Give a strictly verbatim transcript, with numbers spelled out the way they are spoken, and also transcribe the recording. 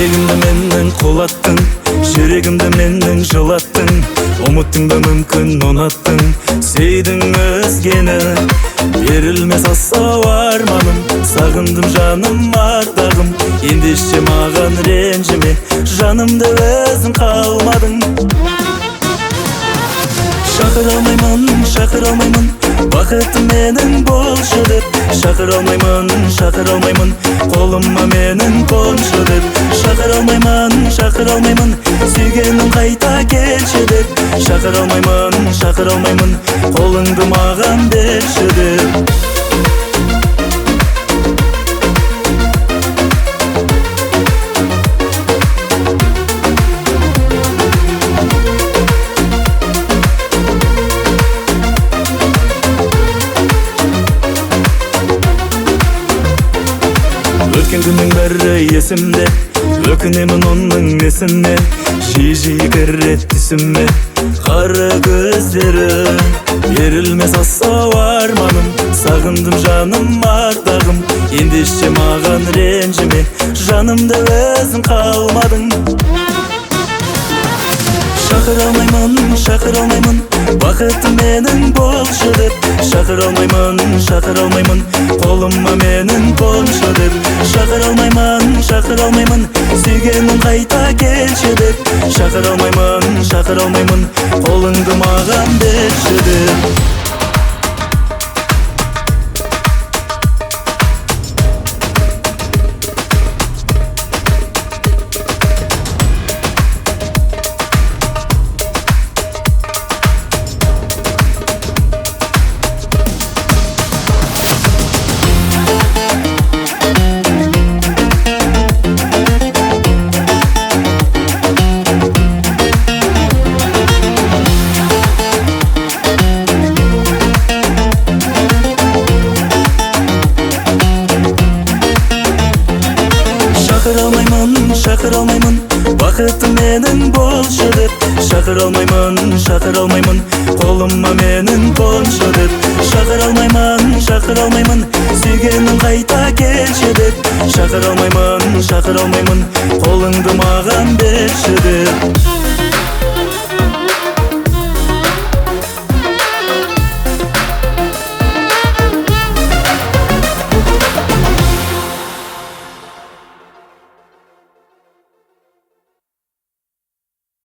Тілегімді менің құлаттың, жүрегімді менің жылаттың, ұмыттың да мүмкін ұнаттың, сейдің өзгені. Берілмес асау арманым, сағындым жаным ардағым, ендеше маған ренжіме, жанымды өзің қалмадың. Шақыра алмаймын, шақыра алмаймын, бақытым менің болшы деп. Шақыра алмаймын, шақыра алмаймын, қолыма менің қоншы деп. Шақыра алмаймын, шақыра алмаймын, сүйгенім қайта келші деп. Шақыра алмаймын, шақыра алмаймын, қолыңды маған берші деп. Өткен күннің бәрі есімде, өкінемін оның несіне. Жиі-жиі кірет түсіме қара көздері. Берілмес асау арманым, сағындым жаным ардағым, ендеше маған ренжіме, жанымды өзің қалмадың. Шақыра алмаймын, шақыра алмаймын, бақытым менің болшы деп. Шақыра алмаймын, шақыра алмаймын, қолыма менің қоншы деп. Шақыра алмаймын, шақыра алмаймын, сүйгенім қайта келші деп. Шақыра алмаймын, шақыра алмаймын, қолыңды маған берші деп. Шақыра алмаймын, шақыра алмаймын, бақытым менің болшы деп. Шақыра алмаймын, шақыра алмаймын, қолыма менің қоншы деп. Шақыра алмаймын, шақыра алмаймын, сүйгенім қайта келші деп. Шақыра алмаймын, шақыра алмаймын, қолыңды маған берші деп.